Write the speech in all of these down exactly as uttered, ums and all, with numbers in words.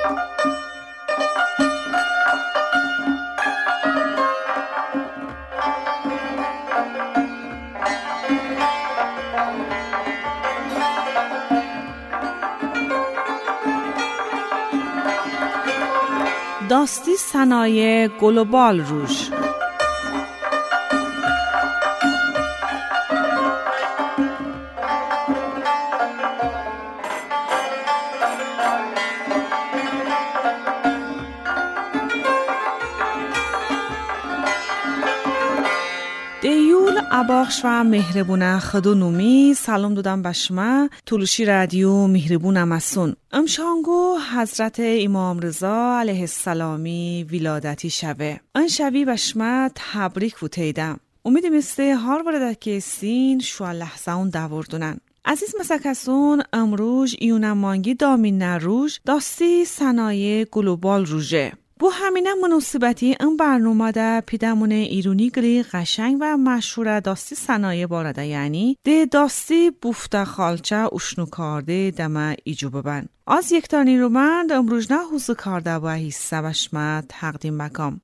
داستی صنایع گلوبال روش. دیول اباخش و مهربونه خدو نومی سلام دادم بشما تولوشی رادیو مهربونه مسون امشانگو حضرت امام رضا علیه السلامی ولادتی شوه ان شوی بشما تبریک بوتیدم امیدم استه هار ورده که سین شو لحظه اون دوردونن عزیز مسکسون امروز ایونم مانگی دامین نروژ داستی صنایع گلوبال روژه بو همینه مناسبتی این برنامه ده پیدمون ایرونی گلی قشنگ و مشهور داستی صنایع بارده یعنی ده داستی بوفته خالچه اشنو کارده دمه ایجو ببن از یک تانی رو من امروز نه حوزه کارده و حیثه بشمه تقدیم بکم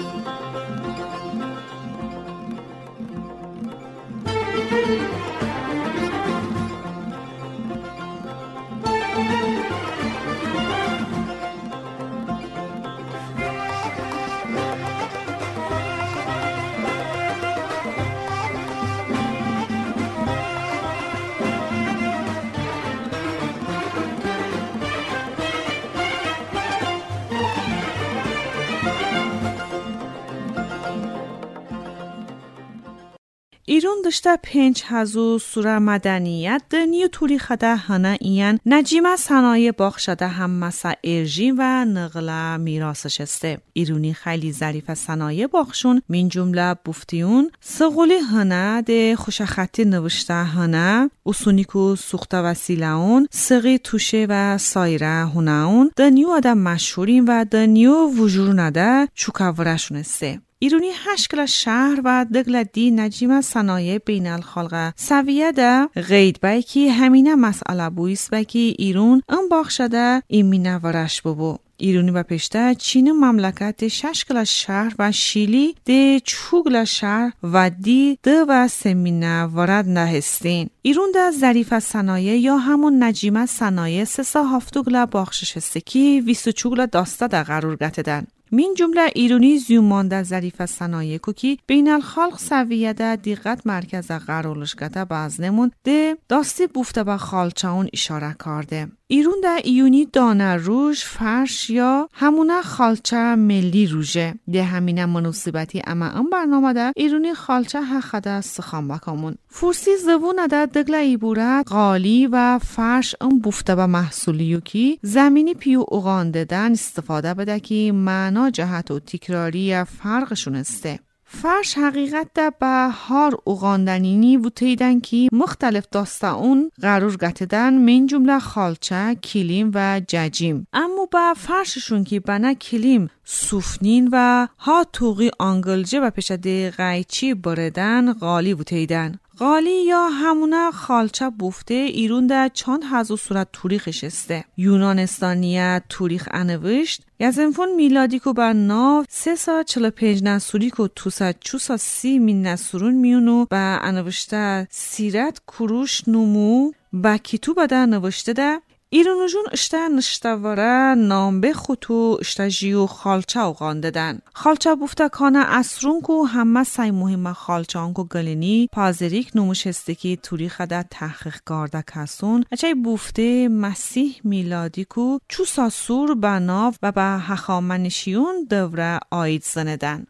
ایران داشته پنج هزو سوره مدنیت دنیو توری خده هنه این نجیمه صنایع باخشده هم مسا ارژین و نقله میراسش استه. ایرونی خیلی ظریف صنایع باخشون من جمله بوفتیون سغولی هنه ده خوشخطی نوشته هنه اسونیکو سوخته وسیله اون سغی توشه و سایره هنه اون دنیو آدم مشهورین و دنیو وجور نده چوکاورشون استه. ایرونی هشت کلا شهر و دگل دی نجیمه صنایع بین الخلقه سویه ده غید بای که همینه مسئله بویست بای که ایرون ام باخشده ایمینه ورش ببو. ایرونی و پشته چین مملکت شش کلا شهر و شیلی ده چو کلا شهر و دی ده و سمینه ورد نهستین. ایرون ده ظریف صنایع یا همون نجیمه صنایع سه سا هفتو کلا باخشش هسته که ویسو چو کلا داسته ده قرار گتدن. من جمله ایرونی زیومانده ظریف صنایع کوکی بین الخلق سویه ده دقت مرکز قرارش گته باز نمون ده داستی بوفته با خالچه اون اشاره کرده. ایرون ده ایونی دانه روژ فرش یا همونه خالچه ملی روژه ده همینه مناسبتی اما ام برنامه ده ایرونی خالچه حقده سخان بکامون فورسی زبونه ده دگله ایبوره قالی و فرش ام بوفته با محصولیو کی زمینی پیو اغانده دن استفاده بده که معنا جهت و تکراری فرقشون استه. فرش حقیقت ده به هار اوغاندنینی بوتیدن که مختلف داسته اون قرار گتدن من جمله خالچه، کلیم و ججیم. اما با فرششون که بنا کلیم سوفنین و ها توقی آنگلجه و پشده غیچی بردن غالی بوتیدن. غالی یا همونه خالچه بوفته ایرون ده چند هزو صورت توریخش استه. یونانستانیه توریخ انوشت یزنفون میلادی که بر ناو سه سا چل پنج نسوری که تو سا چو سا سی من نسورون میونو با انوشته سیرت کروش نمو با کتو بده نوشته ده ایرانوژون اشته نشتواره نامبه خطو اشته جیو خالچه اوغانده دن. خالچه بوفته کانه اسرون که همه سای مهم خالچه آنکو گلینی پازریک نموش هسته که توریخ ده تحقیق کرده کسون اچه بوفته مسیح میلادی که چو ساسور بناو و به هخامنشیون دوره آید زندن.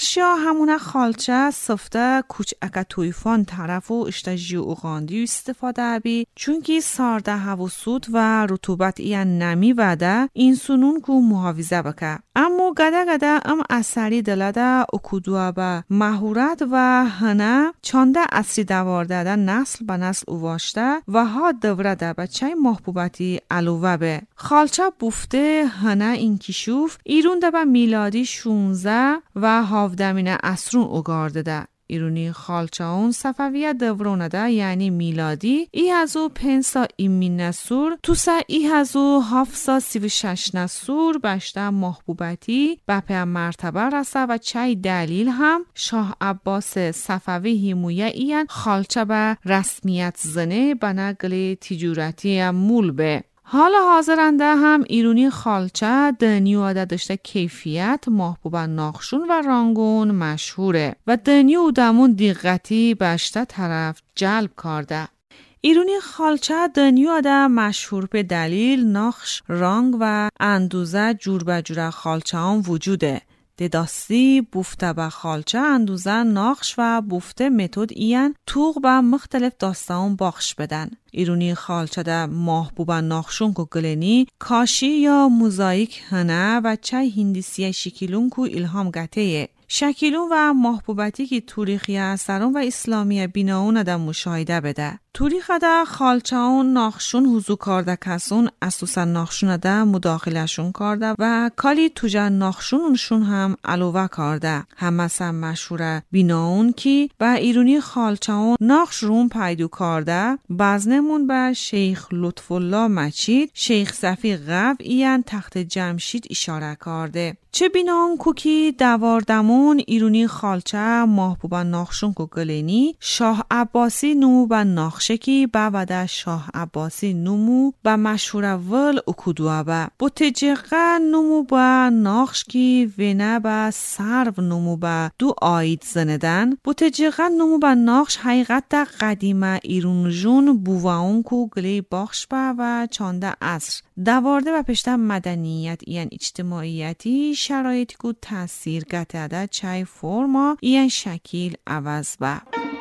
اشیا همونه خالچه سفته کوچ اکا تویفان طرف و اشتجی اوغاندی استفاده بی چونکی سارده هوا سود و رطوبت این نمی وده این سنون کو محافظه بکه. اما گده گده ام اثری دلده اکودوه به مهورت و هنه چانده اصری دوارده ده نسل به نسل اواشته و ها دوره ده بچه محبوبتی علوه به. خالچه بوفته هنه این کشوف ایرون ده به میلادی شونزه و هافدمین اسرون اوگارده ده. ایرونی خالچه اون صفویه دورونه ده یعنی میلادی ای هزو پنسا ایمین نسور توسا ای هزو هفسا سی و شش نسور بشته محبوبتی بپه مرتبه رسه و چای دلیل هم شاه عباس صفوی هیمویه این خالچه به رسمیت زنه به نقل تجارتی مول به. حالا حاضرنده هم ایرونی خالچه دنیو داشته کیفیت محبوب ناخشون و رانگون مشهوره و دنیو دمون دیقتی بشته طرف جلب کرده. ایرونی خالچه دنیو ده مشهور به دلیل نقش رانگ و اندوزه جور به جور خالچه هم وجوده. دداستی بوفته به خالچه اندوزه نقش و بوفته متد این توغ به مختلف داستان بخش بدن. ایرونی خالچه ده محبوب نقشون کو گلنی کاشی یا موزاییک هنه و چای هندیسی شکیلون کو الهام گتهیه. شکیلون و محبوبتی که تاریخی اثرون و اسلامی بیناون ده مشاهده بده. تاریخ ده خالچه اون نقشون حضور کرده کسون اساسا نقشون ده مداخلشون کرده و کالی توجه نقشونشون هم علاوه کرده. همه سم مشهوره بیناون که با ایرونی خالچه اون نقش روم پیدا کرده. بزنمون به شیخ لطف الله مچید شیخ صفی غو این تخت جمشید اشاره کرده. چه بیناون کوکی دواردمون ایرونی خالچه محبوب نقشون کو گلینی شاه عباسی نمو به نقشه کی با وده شاه عباسی نمو به مشهور ول اکودوه با بوتجقه نمو به نقش کی وینه به سرو نمو به دو آید زندن. بوتجقه نمو به نقش حقیقت قدیمه ایرون جون بوواون کو گلی بخش با و چانده عصر دوارده و پشته مدنیت این اجتماعیتی شرایطی کو تاثیر گتده چای فرما این شکل عوض با.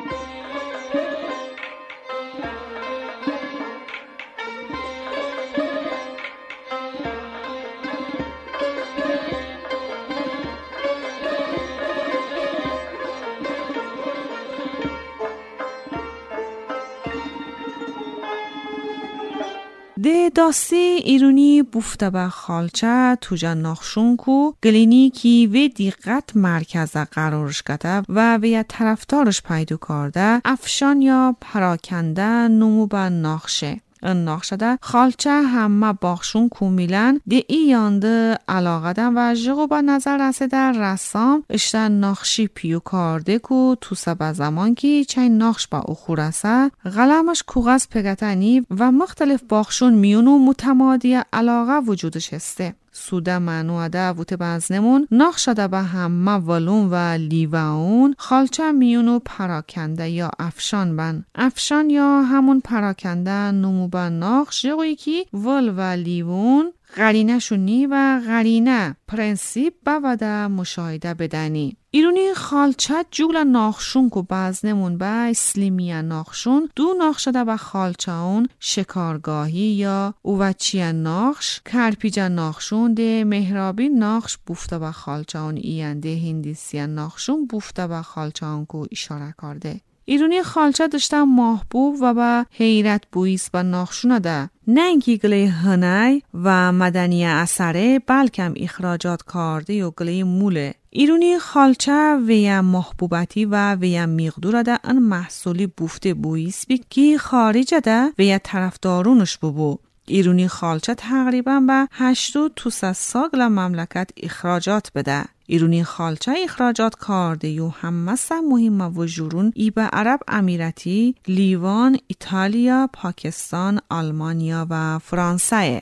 ده داستی ایرونی بوفته به خالچه توجه نقشون کو گلینی کی و دیقت مرکز قرارش کده و وی طرفدارش پیدا کرده افشان یا پراکنده نمو به نقشه. این نقشه ده خالچه همه باخشون کومیلن ده ای یانده علاقه دن و جغو با نظر رسیده رسام اشتن نقشی پیو کرده کو تو سبا زمان که چین نقش با اخورسه غلمش کوغز پگتنی و مختلف باخشون میونو متمادی علاقه وجودش هسته. سوده معنوه ده ووت بزنمون نقشه ده به همه ولون و لیوان خالچه میونو پراکنده یا افشان بن. افشان یا همون پراکنده نمو به نقش یقوی که ول و لیوان غرینه شونی و غرینه پرنسیب بوده مشاهده بدنی. ایرونی خالچه جول ناخشون کو بزنمون به اسلیمی ناخشون دو ناخشه ده به خالچه اون شکارگاهی یا اوچی ناخش کرپیج ناخشون ده مهرابی ناخش بوفته به خالچه اون اینده هندیسی ناخشون بوفته به خالچه اون کو اشاره کرده. ایرونی خالچه داشته محبوب و به حیرت بویست و ناخشونه ده. نه اینکه گلی هنای و مدنی اثره بلکم اخراجات کرده و گلی موله. ایرونی خالچه ویا محبوبتی و ویا مقدور ده ان محصولی بوفته بویست بی که خارج ده ویا طرفدارونش ببو. ایرونی خالچه تقریبا به هشتاد توسه ساگل مملکت اخراجات بده. ایرونی خالچه اخراجات کرده یو همه سه مهم و جورون ای به عرب امیراتی، لیوان، ایتالیا، پاکستان، آلمانیا و فرانسه.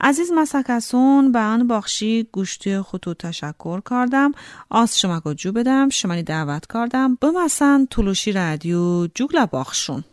عزیز مسکسون به آن باخشی گوشتی خطو تشکر کردم. از شما گجو بدم شمانی دعوت کردم بمسن تلوشی رادیو جوگلا باخشون.